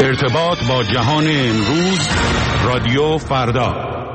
ارتباط با جهان امروز، رادیو فردا.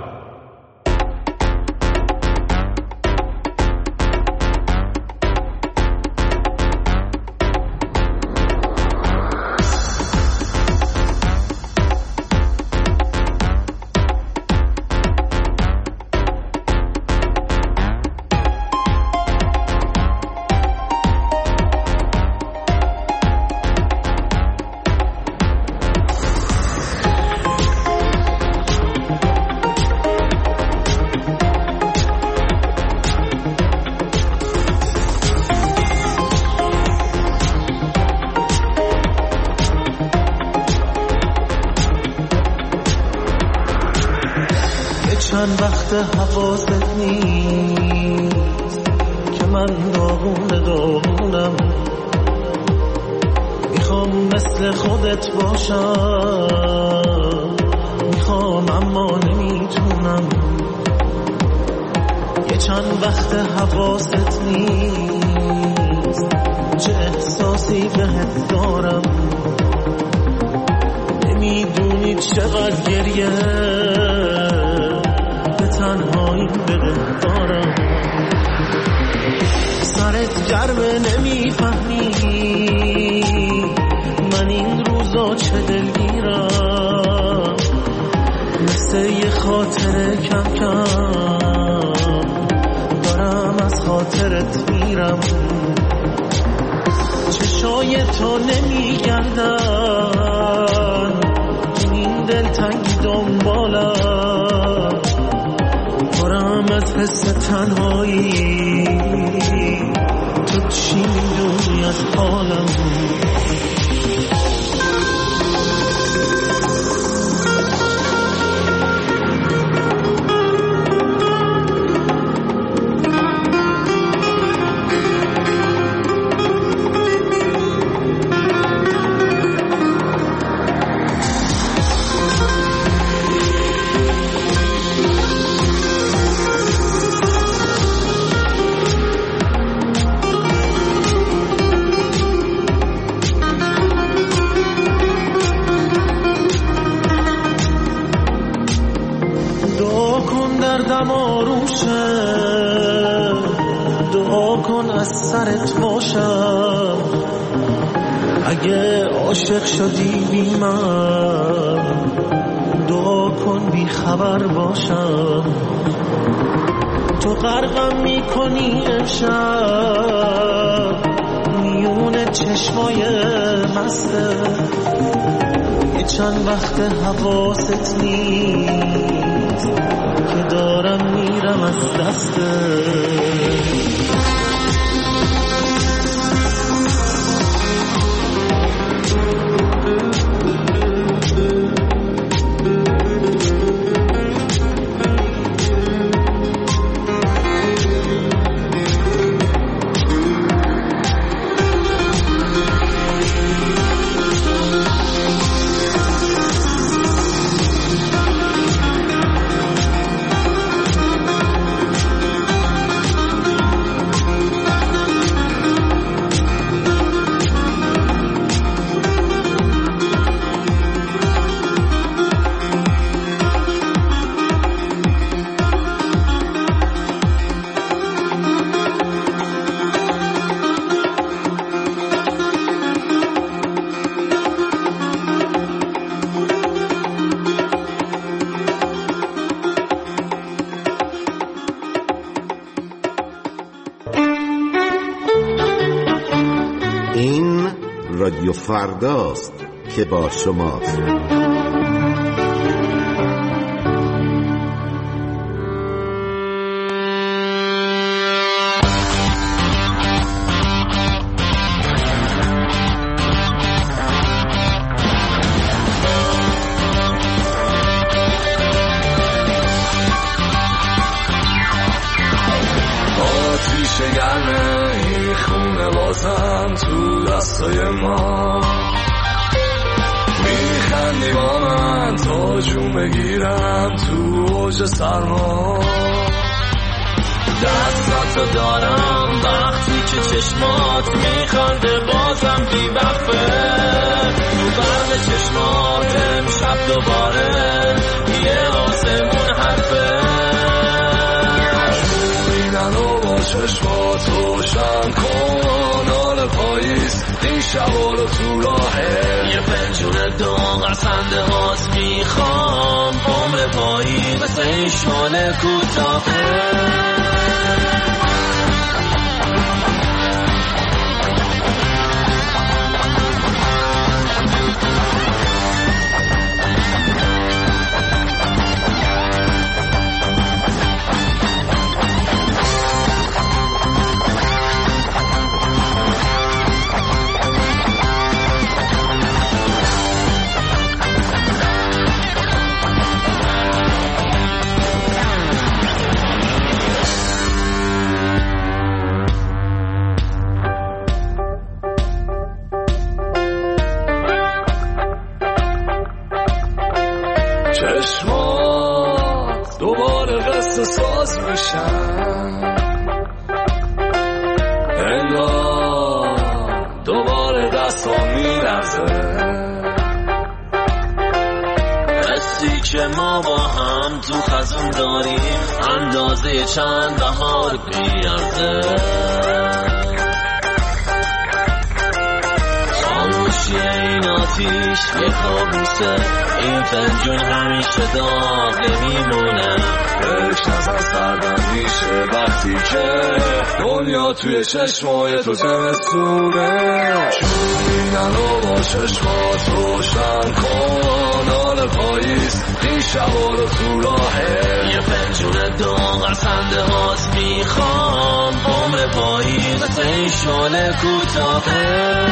چند وقت حواست نیست که من داغونم، میخوام مثل خودت باشم، میخوام اما نمیتونم. یه چند وقت حواست نیست چه احساسی بهت دارم، نمیدونی چقدر گریه تنهایی بده دارم. سرت گرمه نمیفهمی من این روزا چه دلگیرم، مثل یه خاطره کم کم دارم از خاطرت میرم. چشای تو نمیگردن این دلتنگی دنبالم، دارم از حس تنهایی. تو چی میدونی از حالم؟ دعا کن از سرت باشم، اگه عاشق شدی بی من دعا کن بی خبر باشم. تو غرقم میکنی امشب میون چشمای مسته، یه چند وقت حواست نیست که دارم میرم از دسته. رادیو فرداست که با شماست. آتیش گرمه این خونه بازم تو دستای ما، میخندی با من تا جون بگیرم تو اوج سرما. دستاتو دارم وقتی که چشمات میخنده بازم بی وقفه، تو برد چشمات شبا رو تو راهه یه پنجون داغ از خنده هات میخوام عمر پاییز مثل این شانه کوتاهه چشمات دوباره قصه ساز میشن انگار دوباره دستم میلرزه حسی که ما با هم تو خزون داریم اندازه چند بهار بیارزه خاموشی این آتیش یه کابوسه این فنجون همیشه داغ نمیمونه بهش نظر سردم میشه وقتی که دنیا توی چشمای تو زمستونه شونینن رو با چشمات روشن کن حال پاییز این شبا رو تو راهه یه پنجون داغ از خنده هات میخوام عمر پاییز مثل این شانه کوتاهه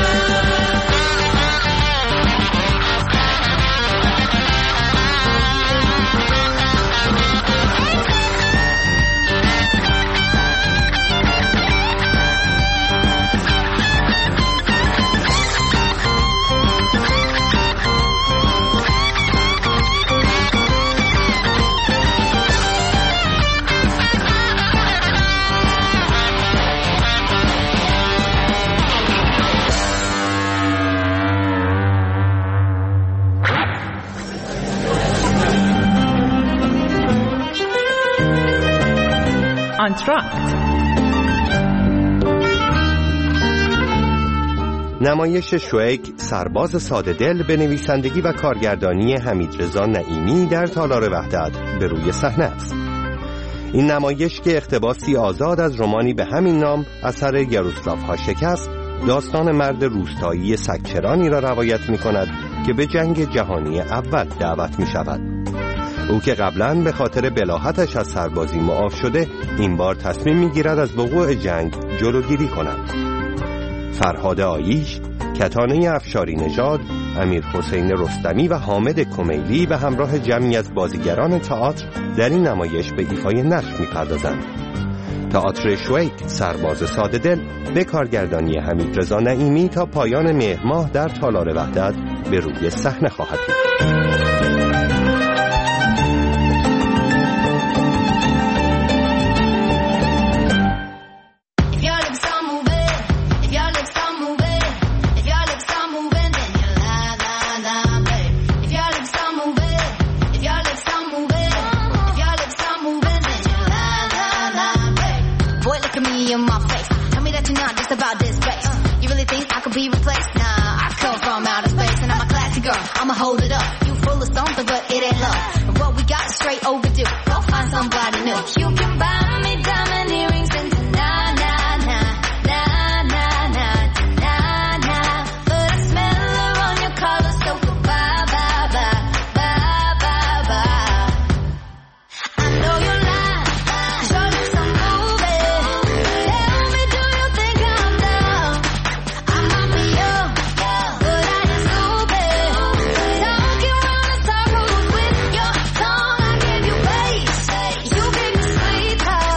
نمایش شویک سرباز ساده دل به نویسندگی و کارگردانی حمیدرضا نعیمی در تالار وحدت به روی صحنه است. این نمایش که اقتباسی آزاد از رمانی به همین نام اثر یاروسلاو هاشک است، داستان مرد روستایی سگچرانی را روایت می کند که به جنگ جهانی اول دعوت می شود. او که قبلاً به خاطر بلاهتش از سربازی معاف شده، این بار تصمیم می گیرد از وقوع جنگ جلوگیری کند. فرهاد آییش، کتانه افشاری نژاد، امیر حسین رستمی و حامد کمیلی به همراه جمعی از بازیگران تئاتر در این نمایش به ایفای نقش می‌پردازند. تئاتر شویک سرباز ساده دل به کارگردانی حمیدرضا نعیمی تا پایان مهر ماه در تالار وحدت به روی صحنه خواهد بود. I'ma hold it up. You full of something, but it ain't love. And what we got is straight overdue. Go find somebody new. You can buy me diamond earrings and na na na na na na na na. But I smell her on your collar, so goodbye, bye bye bye bye bye. I know you're lying, 'cause your lips are moving. Tell me, do you think I'm dumb? I might be young, but I ain't stupid. Talking round in circles with your tongue. I give you bass, you give me sweet talk.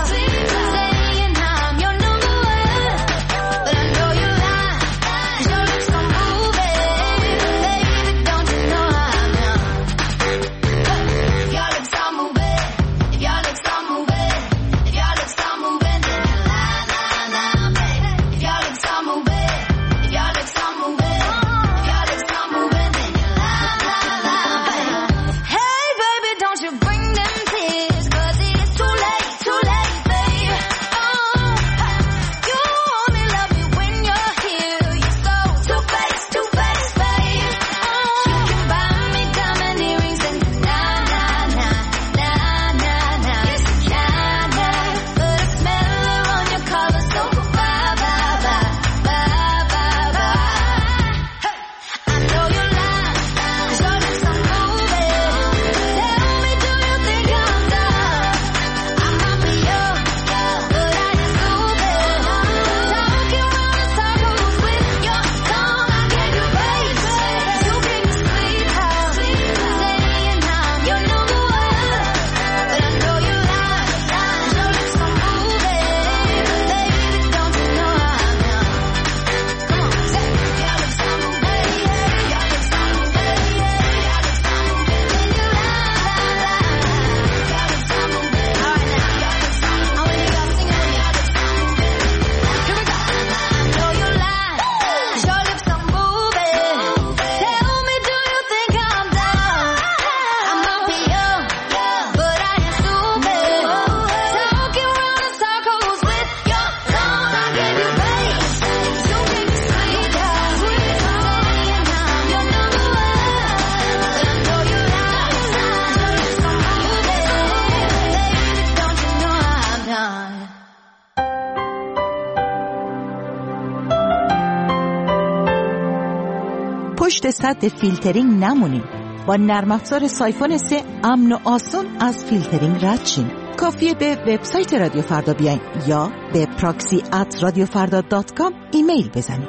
پشت سد فیلترینگ نمونین. با نرم افزار سایفون 3 امن و آسون از فیلترینگ رد شین. کافیه به وبسایت رادیو فردا بیاین یا به proxy@radiofarda.com ایمیل بزنید.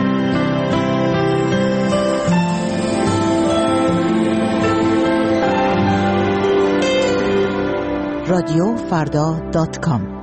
radiofarda.com.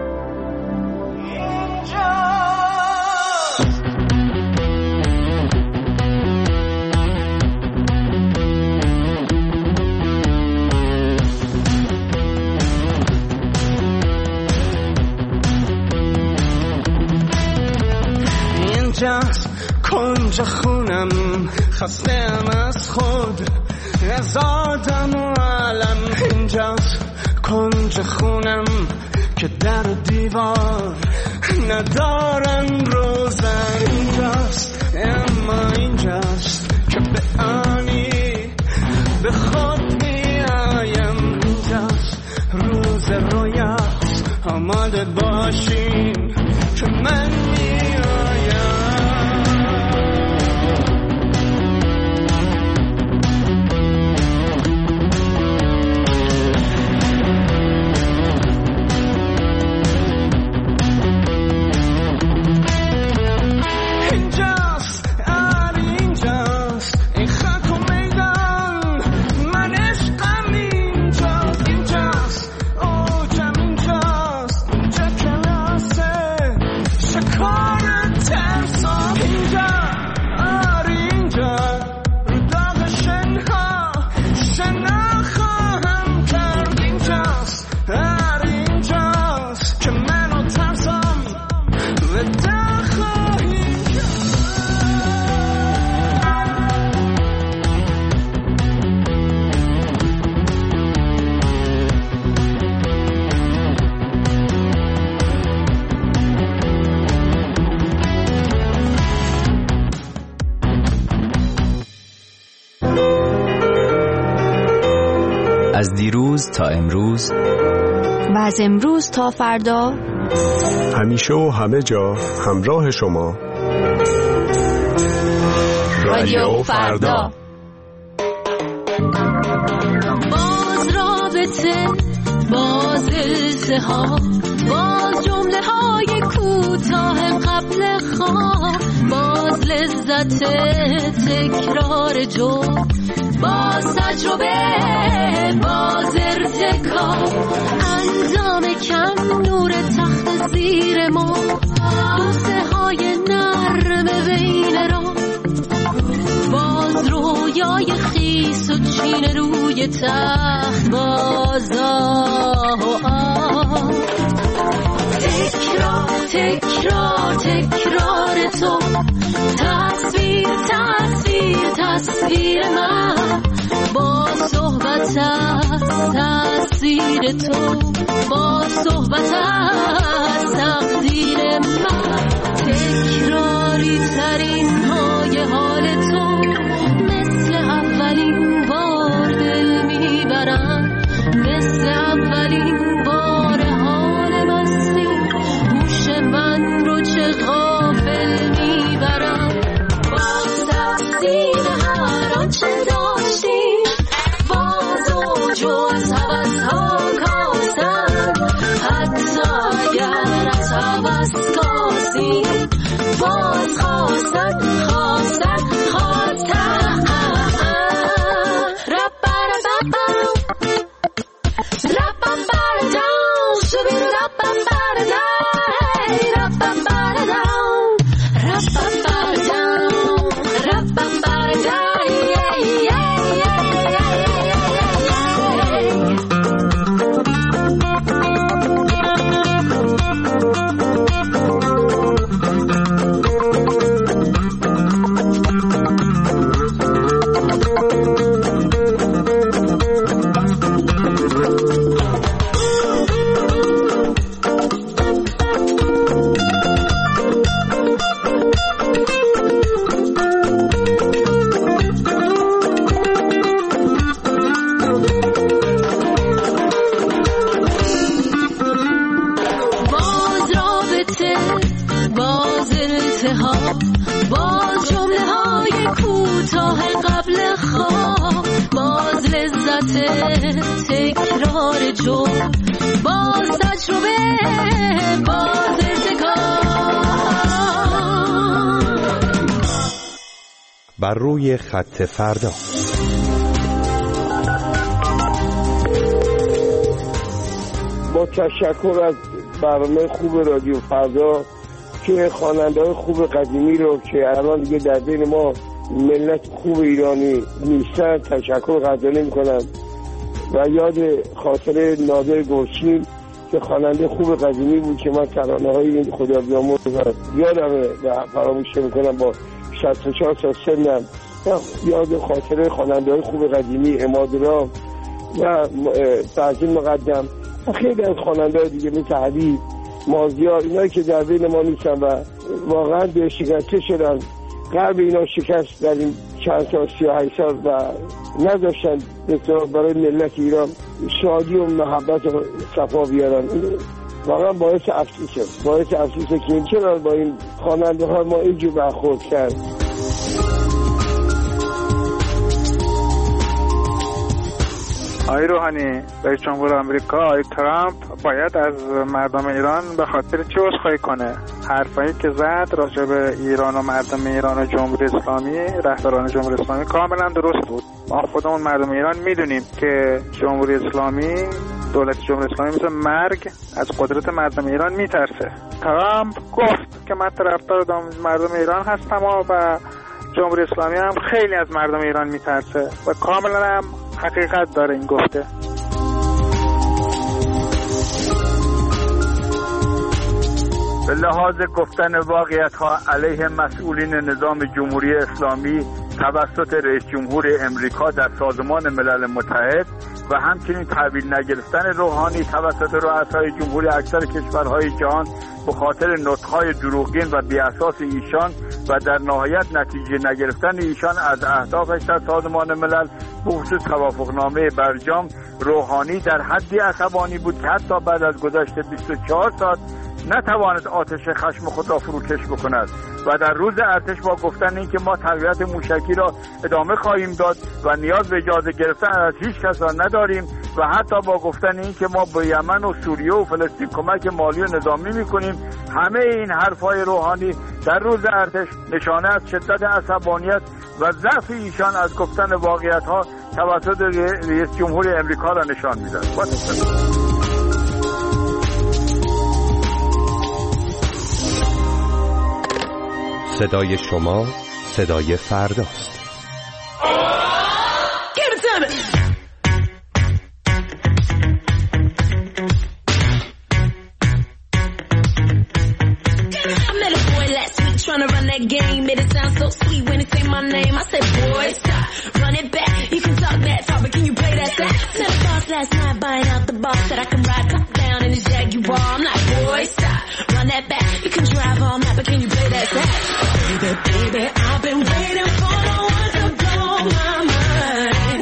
اینجاست کنج خونم، خستم از خود، از آدم و عالم. اینجاست کنج خونم که در دیوار ندارن روزن. اینجاست اما اینجاست که به آنی به خود می آیم. اینجاست روز رویاست، آماده باشین که من می آیم. از دیروز تا امروز و از امروز تا فردا، همیشه و همه جا همراه شما. رادیو فردا. باز رابطه، باز التهاب، باز جمله های کوتاه قبل خواب، باز لذت تکرار جمله، باز تجربه، باز ارتکاب، انجام کم، نور تخت زیر ما، بوسه های نرم بین را، باز رویای خیس و چین روی تخت، باز آه و آه، تکرار تکرار تکرار تو، تصویر تصویر تصویر من، با صحبت از تأثیر تو، با صحبت از تقدیر من، تکراری ترین های حال تو، مثل اولین بار دل میبرن، مثل اولین بار حال مستی، گوش من رو چه غافل میبرن، باز تقسیم هر آنچه داشتیم، باز و جز حوض ها کاسن، حتی اگر از حوض کاسیم، باز خواستن خواستن خواستن، صورت تکرار جو باز تجربه باز بر روی خط فردا. با تشکر از برنامه خوب رادیو فردا که خواننده‌های خوب قدیمی رو که الان دیگه در بین ما ملت خوب ایرانی نیستن تشکر قدردانی میکنم و یاد خاطر نادر گرچین که خواننده خوب قدیمی بود که من ترانه‌های خدا بیامرز یادمه و فراموش نمی‌کنم. با 64 سال سنم یاد خاطر خواننده‌های خوب قدیمی عمادرام و فرزین مقدم و خیلی از خواننده‌های دیگه مثل حبیب مازیار اینایی که در بین ما نیستن و واقعا به شکسته شدن. قلب اینا شکست در این چند سال 38 سال و نداشتن برای ملت ایران شادی و محبت و صفا بیارن. واقعا باعث افسوسه که این چرا با این خواننده ها ما اینجور برخورد کرد. آقای روحانی، رئیس جمهور آمریکا آقای ترامپ باید از مردم ایران به خاطر چی عذرخواهی کنه؟ حرفایی که زد راجع به ایران و مردم ایران و جمهوری اسلامی، رهبران جمهوری اسلامی کاملا درست بود. ما خودمون مردم ایران میدونیم که جمهوری اسلامی، دولت جمهوری اسلامی مثل مرگ از قدرت مردم ایران میترسه. ترامپ گفت که من طرفدار مردم ایران هستم و جمهوری اسلامی هم خیلی از مردم ایران میترسه و کاملا هم حقیقت داره این گفته. به لحاظ گفتن واقعیت ها علیه مسئولین نظام جمهوری اسلامی توسط رئیس جمهور امریکا در سازمان ملل متحد و همچنین تحویل نگرفتن روحانی توسط رؤسای جمهوری اکثر کشورهای جهان به خاطر نطق‌های دروغین و بی‌اساس ایشان و در نهایت نتیجه نگرفتن ایشان از اهدافش در سازمان ملل به خصوص توافقنامه برجام، روحانی در حدی عصبانی بود که حتی بعد از گذشت 24 ساعت نتواند آتش خشم خود را فروکش بکند و در روز ارتش با گفتن اینکه ما تقویت موشکی را ادامه خواهیم داد و نیاز به اجازه گرفتن از هیچ کس را نداریم و حتی با گفتن اینکه ما به یمن و سوریه و فلسطین کمک مالی و نظامی میکنیم، همه این حرفهای روحانی در روز ارتش نشانه از شدت عصبانیت و ضعف ایشان از گفتن واقعیت ها توسط رئیس جمهور امریکا را نشان میدهد. صدای شما صدای فرداست. Trying to run that game, made it sound so sweet when it say my name. I said, boy, stop, run it back. You can talk that talk, but can you play that sax? Said a boss last night, buying out the boss, said I can ride top down in his Jaguar. I'm like, boy, stop, run that back. You can drive all night, but can you play that sax? Baby, baby, I've been waiting for the one to blow my mind.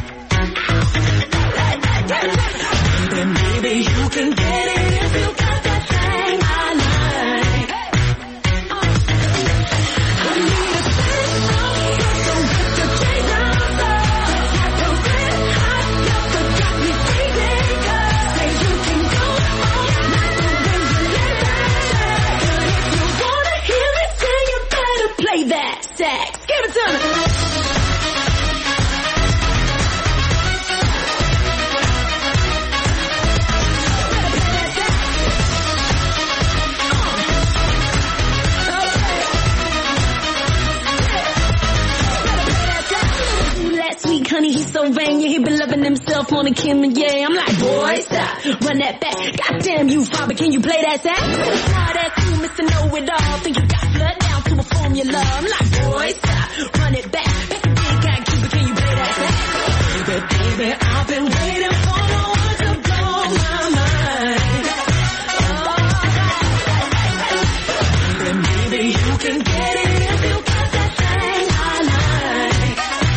Baby, maybe you can get it if you got that thing I like. That sax, give it to me. Last week, honey, he's so vain, yeah, he been loving himself on a Kim and yeah. I'm like, boy, stop, run that back. Goddamn you, Bobby, can you play that sax? Why that cool, Mr. Know-It-All, think you got blood down to a formula. I'm like, boy, stop, run it back. That's a big guy, Cuba, can you play that sax? Baby, baby, I've been waiting for no one to blow my mind. Baby, maybe you can get it if you got that thing I like.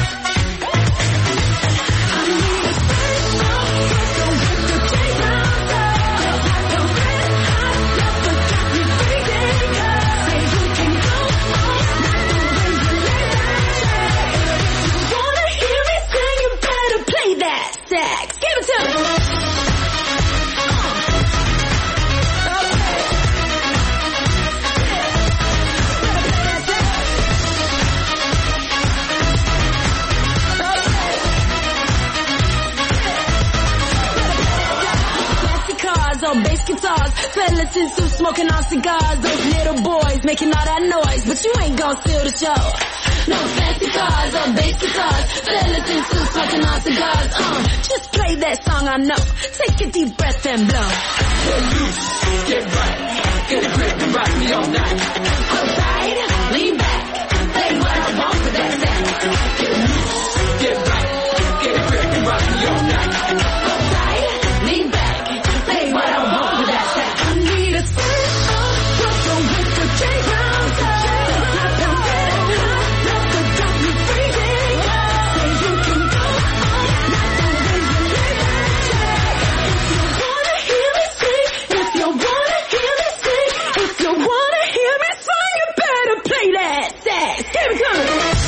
I need a special rhythm with the tape down low. Like a red hot lover got me freaking out. Say you can go all night when you lay that shit. If you wanna hear me sing, you better play that. all bass guitars, skeletons who smoking on cigars. Those little boys making all that noise, but you ain't gon' steal the show. No fancy cars or bass guitars, skeletons who smoking on cigars. Just play that song I know. Take a deep breath and blow. Get loose, get right, get a grip and rock me all night. Hold tight, lean back, play what I want with that sax. Get loose, get right, get a grip and rock me all night. Hold tight, lean back, play what I want with that sax. I need a spin off, trouble with the J-Brown sound. Not to get it hot, not to drop you freezing. Say you can go on, not the way you live and check. If you wanna hear me sing, if you wanna hear me sing, you better play that sax. Here we go.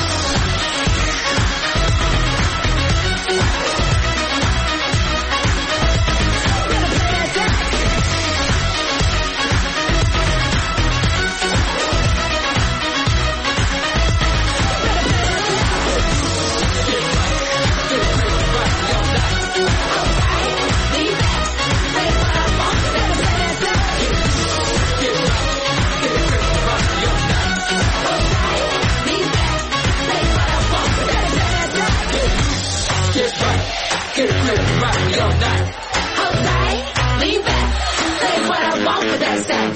Get a grip and rock me all night. Hold tight, lean back, play what I want with that sax.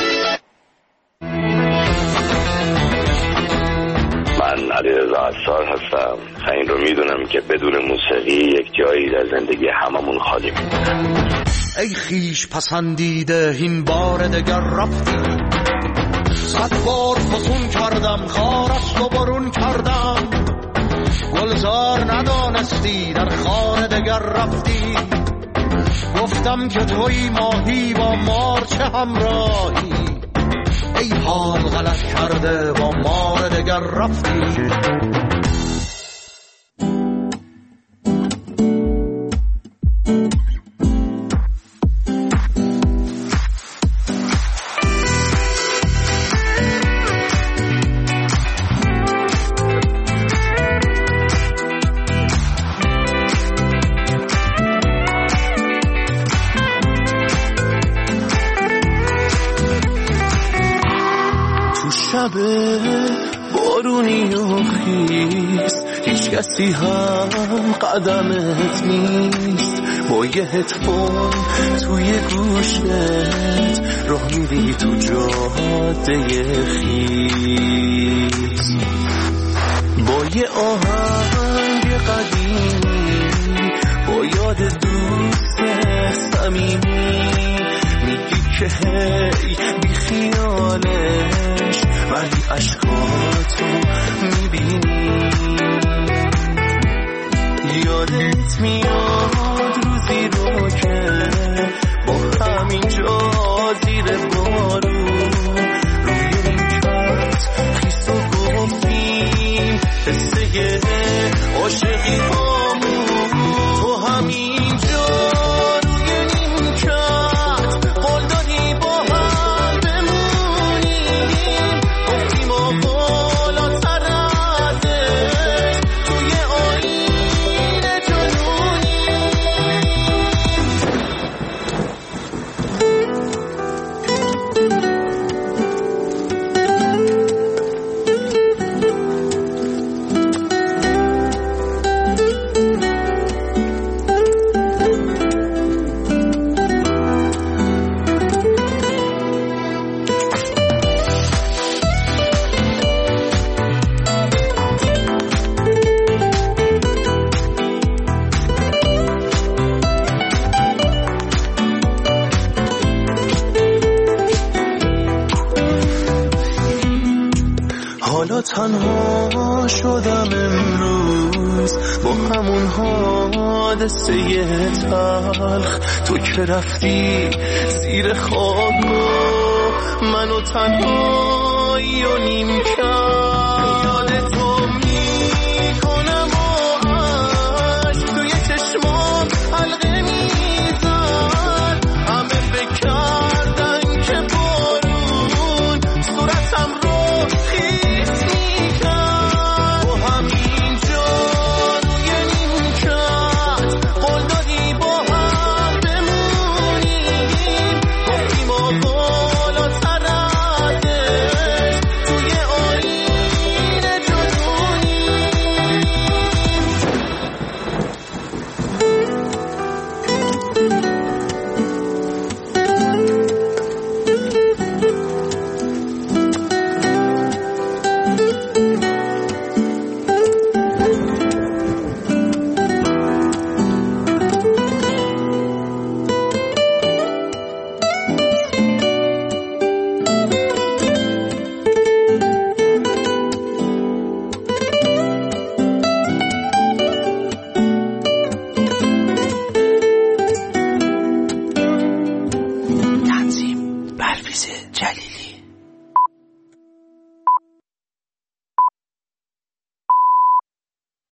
من علیرضا عصار هستم. این رو میدونم که بدون موسیقی یک جایی در زندگی هممون خالی میمونه. ای خیش پسندیده این بار دگر رفتی، 100 بار فسون کردم خارش و برون کردم، گلزار ندانستی در خانه دگر رفتی، گفتم که توی ماهی با مار چه همراهی، ای حال غلط کرده با مار دگر رفتی. شب بارونی و خیس، هیچ کسی هم قدمت نیست، با یه هدفون توی گوشت راه میری تو جاده خیس، با یه آهنگ قدیمی، با یاد دوست صمیمی، میگی که هی بی خیالش ولی عشقاتو میبینی، یادت میاد روزی رو که با همینجا زیر بارون روی نیمکت خیس و گفتیم قصه عاشقی هامون، تو همینجا روی نیمکت قول دادی با هم بمونیم، گفتیم بالاتر ازش توی آینه جنونیم. حالا تنها شدم امروز با همون حادثه تلخ، تو که رفتی زیر خواب منو تنهایی و نیمکت